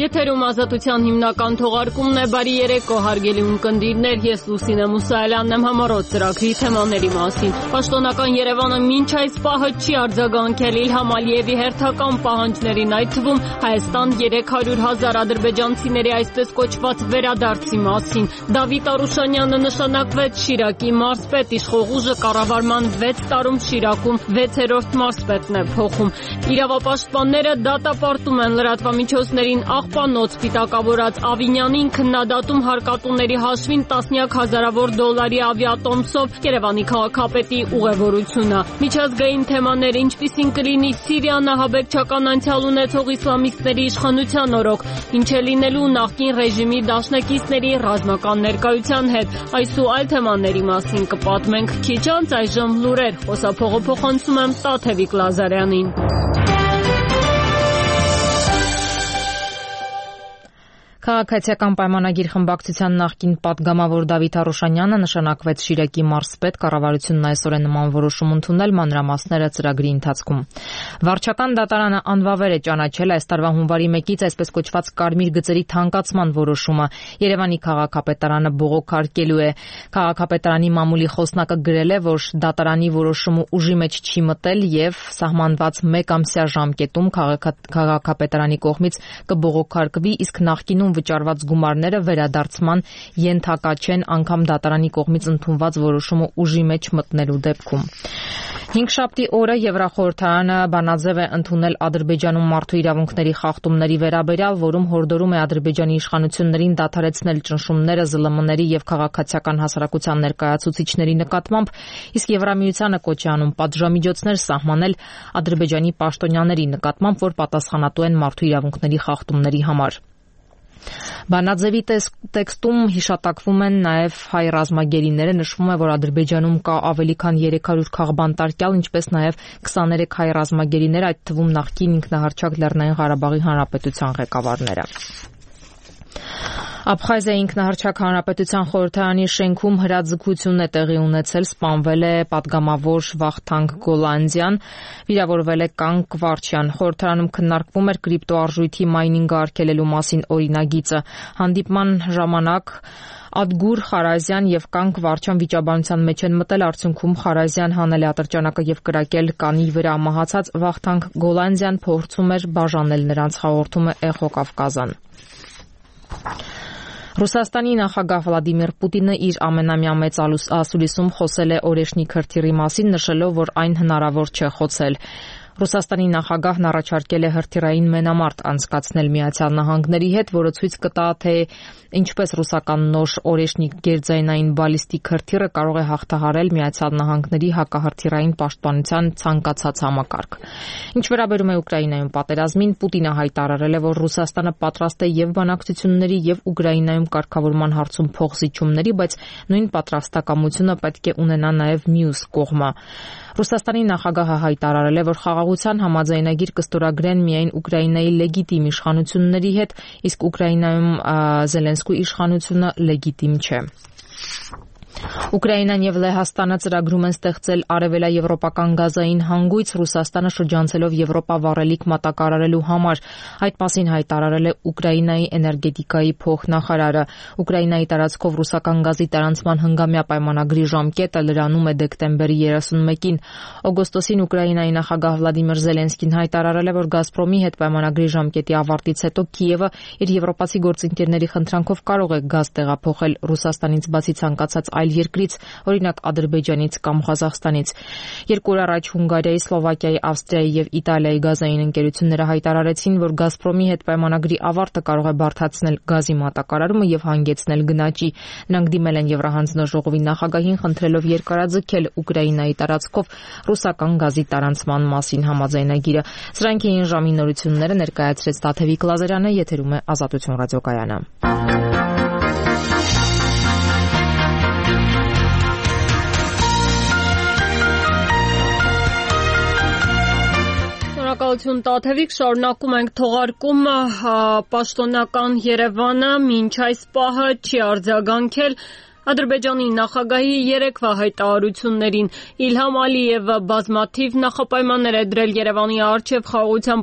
Եթերում ազատության հիմնական թողարկումն է, բարի երեկո հարգելի ունկնդիրներ, ես Լուսինե Մուսայելյանն եմ, համառոտ ծրագրի թեմաների մասին։ Պաշտոնական Երևանը մինչ այս պահը չի արձագանքել Իլհամ Ալիևի հերթական պահանջներին, այդ թվում Հայաստան 300,000 ադրբեջանցիների այսպես կոչված վերադարձի մասին։ Դավիթ Արուշանյանը նշանակվեց Շիրակի մարզպետ, իշխող ուժը կառավարման 6 տարում Շիրակում 6-րդ մարզպետն է փոխում։ Իրավապաշտպանները դատապարտում են լրատվամիջոցներին աղբանոց պիտակավորած Ավինյանին, քննադատում հարկատուների հաշվին տասնյակ հազարավոր դոլարի ավիատոմսով Երևանի քաղաքապետի ուղևորությունը։ Միջազգային թեմաներ, ինչպիսին կլինի Սիրիան, ահաբեկչական անցյալ ունեցող իսլամիստների իշխանության օրոք, ինչ է լինելու նախկին ռեժիմի դաշնակիցների ռազմական ներկայության հետ, այս ու այլ թեմաների մասին կպատմենք քիչ անց, այժմ լուրեր, խոսափողը փոխանցում եմ Տաթևիկ Լազարյանին։ Քաղաքացիական պայմանագիր խմբակցության նախկին պատգամավոր Դավիթ Արուշանյանը նշանակվեց Շիրակի մարզպետ, կառավարությունն այսօր է նման որոշում ընդունել, մանրամասները ծրագրի ընթացքում։ Վարչական դատարանը անվավեր է ճանաչել այս տարվա հունվարի 1-ից այսպես կոչված կարմիր գծերի թանկացման որոշումը։ Երևանի քաղաքապետարանը բողոքարկելու է։ Քաղաքապետարանի մամուլի խոսնակը գրել է, որ դատարանի որոշումը ուժի մեջ չի մտել եւ սահմանված 1 ամսյա ժամկետում քաղաքապետարանի կողմից կբողոքարկվի, իսկ նախկինում վճարված գումարները վերադարձման ենթակա չեն, անգամ դատարանի կողմից ընդունված որոշումը ուժի մեջ մտնելու դեպքում։ Հինգշաբթի օրը Եվրախորհրդարանը բանաձև է ընդունել Ադրբեջանում մարդու իրավունքների խախտումների վերաբերյալ, որում հորդորում է Ադրբեջանի իշխանություններին դադարեցնել ճնշումները ԶԼՄ-ների եւ քաղաքացիական հասարակության ներկայացուցիչների նկատմամբ, իսկ Եվրամիությանը կոչ է անում պատժամիջոցներ սահմանել Ադրբեջանի պաշտոնյաների նկատմամբ, որ պատասխանատու են մարդու իրավունքների խախտումների համար։ Բանաձևի տեքստում հիշատակվում են նաև հայ ռազմագերիները, նշվում է, որ Ադրբեջանում կա ավելի քան 300 քաղբանտարկյալ, ինչպես նաև 23 հայ ռազմագերիներ, այդ թվում նախկին ինքնահռչակ Լեռնային Ղարաբաղի Հանրապետության ղեկավարները։ Աբխազիայի ինքնահռչակ հանրապետության խորհրդարանի շենքում հրաձգություն է տեղի ունեցել, սպանվել է պատգամավոր Վախթանգ Գոլանդյան, վիրավորվել է Կանկ Վարչյան։ Խորհրդարանում քննարկվում էր կրիպտոարժույթի մայնինգը արգելելու մասին օրինագիծը։ Հանդիպման ժամանակ Ադգուր Խարազյան եւ Կանկ Վարչյան վիճաբանության մեջ են մտել, արդյունքում Խարազյան հանել է ատրճանակը եւ կրակել կանի վրա մահացած Վախթանգ Գոլանդյան փորձում էր բաժանել նրանց, հաղորդում է Էխո Կավկազան։ Ռուսաստանի նախագահ Վլադիմիր Պուտինը իր ամենամյա մեծ ասուլիսում խոսել է օրեշնիկ հրթիռի մասին, նշելով, որ այն հնարավոր չէ խոցել։ Ռուսաստանի նախագահն առաջարկել է հրթիռային մենամարտ անցկացնել Միացյալ Նահանգների հետ, որը ցույց կտա, թե ինչպես ռուսական նոր օրեշնիկ գերձայնային բալիստիկ հրթիռը կարող է հաղթահարել Միացյալ Նահանգների հակահրթիռային պաշտպանության ցանկացած համակարգ։ Ինչ վերաբերում է Ուկրաինայում պատերազմին, Պուտինը հայտարարել է, որ Ռուսաստանը պատրաստ է եւ բանակցությունների եւ Ուկրաինայում կարգավորման հարցում փոխզիջումների, բայց նույն պատրաստակամությունը պետք է ունենա նաեւ մյուս կողմը։ Ռուսաստանի նախագահը հայտարարել է, որ խաղաղության համաձայնագիր կստորագրեն միայն Ուկրաինայի լեգիտիմ իշխանությունների հետ, իսկ Ուկրաինայում Զելենսկու իշխանությունը լեգիտիմ չէ։ Ուկրաինան եւ Լեհաստանը ծրագրում են ստեղծել արևելաեվրոպական գազային հանգույց, Ռուսաստանը շրջանցելով Եվրոպա վառելիք մատակարարելու համար։ Այդ մասին հայտարարել է Ուկրաինայի էներգետիկայի փոխնախարարը։ Ուկրաինայի տարածքով ռուսական գազի տարանցման հնգամյա պայմանագրի ժամկետը լրանում է դեկտեմբերի 31-ին։ Օգոստոսին Ուկրաինայի նախագահ Վլադիմիր Զելենսկին հայտարարել է, որ Գազպրոմի հետ պայմանագրի ժամկետի ավարտից հետո Կիևը իր եվրոպացի գործընկերների խնդրանքով կարող է գազ տեղափոխել Ռուսաստանից բացի ցանկացած այլ երկրից, օրինակ Ադրբեջանից կամ Ղազախստանից։ Երկու օր առաջ Հունգարիայի, Սլովակիայի, Ավստրիայի եւ Իտալիայի գազային ընկերությունները հայտարարեցին, որ Գազպրոմի հետ պայմանագրի ավարտը կարող է բարդացնել գազի մատակարարումը եւ հանգեցնել գնաճի։ Նրանք դիմել են Եվրահանձնաժողովի նախագահին, խնդրելով երկարաձգել Ուկրաինայի տարածքով ռուսական գազի տարանցման մասին համաձայնագիրը։ Սրանք էին ժամի նորությունները, ներկայացրեց Տաթևիկ Լազարյանը, եթերում է Ազատություն ռադիոկայանը։ Շնորհակալություն Տաթևիկ, շարունակում ենք թողարկումը, պաշտոնական Երևանը մինչ այս պահը չի արձագանքել Ադրբեջանի նախագահի երեկվա հայտարարություններին Իլհամ Ալիևը բազմաթիվ նախապայմաններ է դրել Երևանի առջև խաղաղության